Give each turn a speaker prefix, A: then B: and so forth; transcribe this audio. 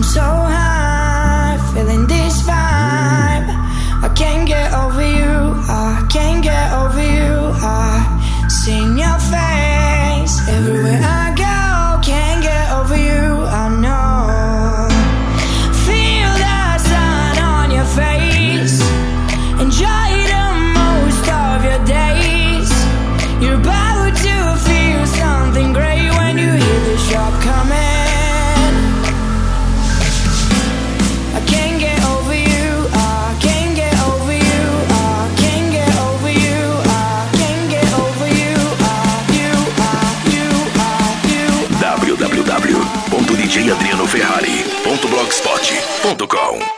A: so high, feeling this vibe. I can't get over you, I can't get over you. I seen your face everywhere I go. Can't get over you, I know. Feel the sun on your face. Enjoy the most of your days. You're about to feel something great when you hear the shot coming. I can't get over you, I can't get over you, I can't get over you, I can't get over you,
B: www.djadrianoferrari.blogspot.com